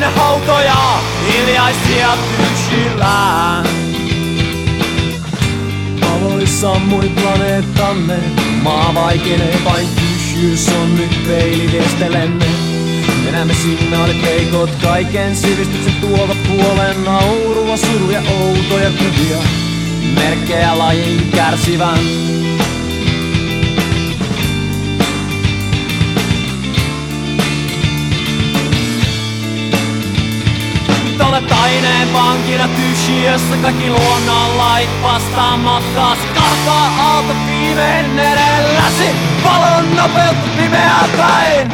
täynnä hautoja, hiljaisia tyhjillään. Valoi sammui planeettamme, maa vaikenee, vain tyhjyys on nyt peili viestelemme. Me näemme signaalit heikot, kaiken sivistyksen tuovat puolen naurua, suruja, outoja kuvia, merkkejä lajin kärsivän. Olet aineen vankina tyhjiössä, kaikki luonnonlait vastaan matkaas. Karkaa alta viimein edelläsi, valon nopeutta pimeää päin.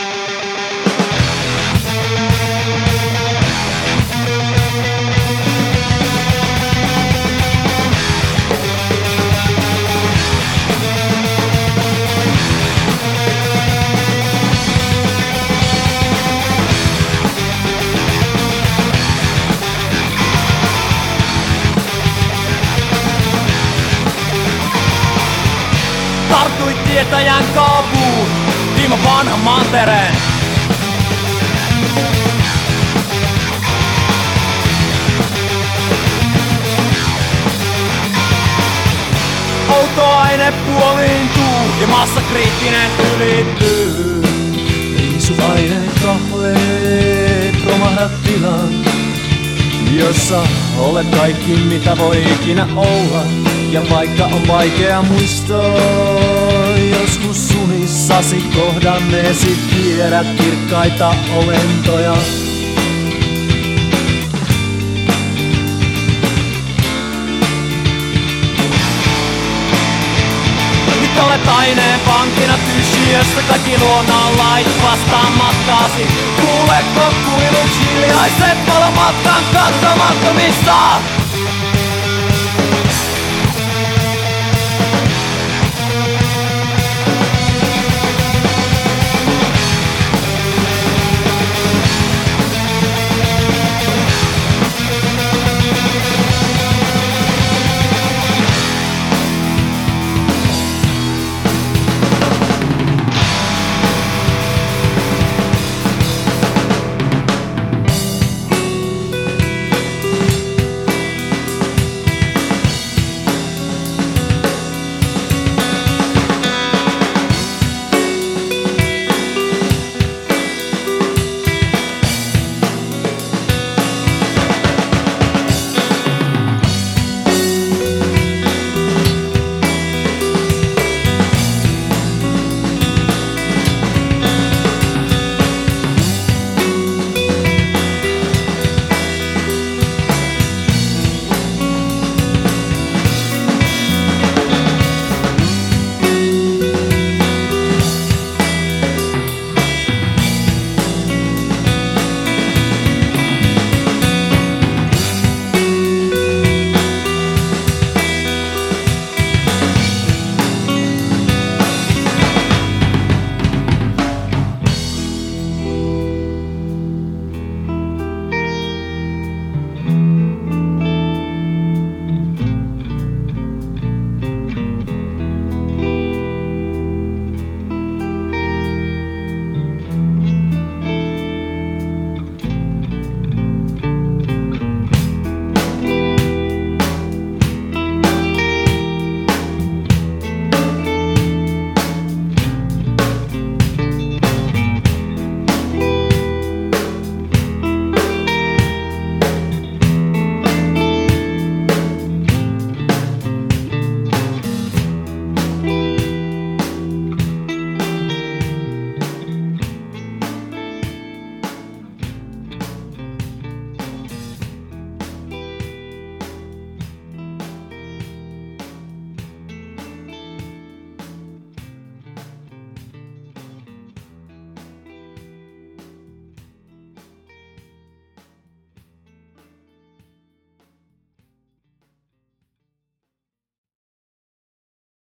Tartuit tietäjän kaapuun, viime vanhan mantereen. Polttoaine puoliintuu ja massakriittinen ylittyy. Riisuaineen kahleet romahdat tilaan, jossa olet kaikki mitä voi ikinä olla. Ja vaikka on vaikea muistaa, joskus unissasi kohdanneesi tiedät kirkkaita olentoja. Nyt olet aineen vankina tyhjiössä, kaikki luonnonlait vastaan matkaasi. Kuuletko kuilut hiljaiset valomatkan katsomattomissa?